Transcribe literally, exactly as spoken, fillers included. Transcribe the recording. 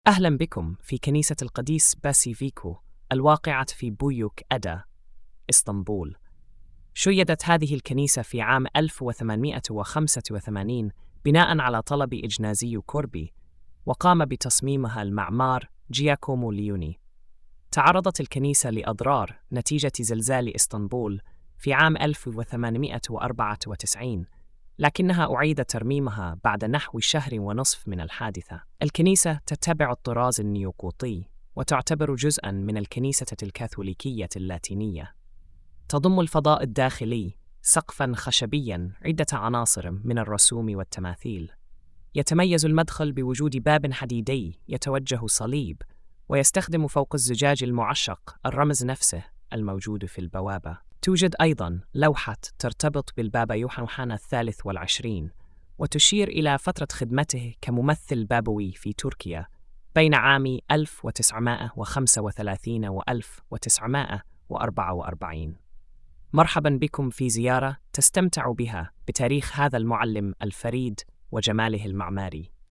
أهلا بكم في كنيسة القديس باسيفيكو الواقعة في بويوك أدا، إسطنبول. شيدت هذه الكنيسة في عام ألف وثمانمائة وخمسة وثمانين بناء على طلب إجنازي كوربي، وقام بتصميمها المعمار جياكومو ليوني. تعرضت الكنيسة لأضرار نتيجة زلزال إسطنبول في عام ألف وثمانمائة وأربعة وتسعين، لكنها أعيد ترميمها بعد نحو شهر ونصف من الحادثة. الكنيسة تتبع الطراز النيوقوطي وتعتبر جزءاً من الكنيسة الكاثوليكية اللاتينية. تضم الفضاء الداخلي سقفاً خشبياً عدة عناصر من الرسوم والتماثيل. يتميز المدخل بوجود باب حديدي يتوجه صليب، ويستخدم فوق الزجاج المعشق الرمز نفسه الموجود في البوابة. توجد أيضاً لوحة ترتبط بالبابا يوحنا الثالث والعشرين، وتشير إلى فترة خدمته كممثل بابوي في تركيا بين عام ألف وتسعمائة وخمسة وثلاثين و ألف وتسعمائة وأربعة وأربعين. مرحباً بكم في زيارة تستمتع بها بتاريخ هذا المعلم الفريد وجماله المعماري.